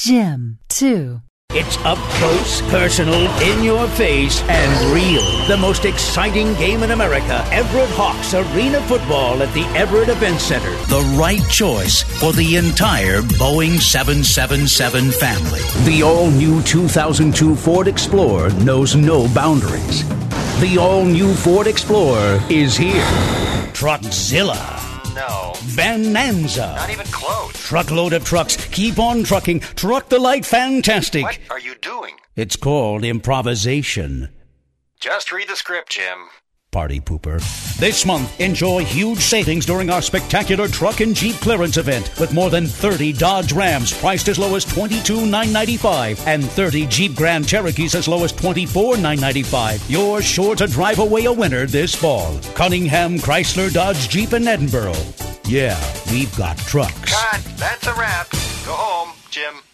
Jim, too. It's up close, personal, in your face, and real. The most exciting game in America. Everett Hawks Arena Football at the Everett Event Center. The right choice for the entire Boeing 777 family. The all-new 2002 Ford Explorer knows no boundaries. The all-new Ford Explorer is here. Truckzilla. No. Bonanza. Not even close. Truckload of trucks. Keep on trucking. Truck the light fantastic. What are you doing? It's called improvisation. Just read the script, Jim. Party pooper. This month, enjoy huge savings during our spectacular truck and Jeep clearance event with more than 30 Dodge Rams priced as low as $22,995 and 30 Jeep Grand Cherokees as low as $24,995. You're sure to drive away a winner this fall. Cunningham, Chrysler, Dodge, Jeep, and Edinboro. Yeah, we've got trucks. Cut. That's a wrap. Go home, Jim.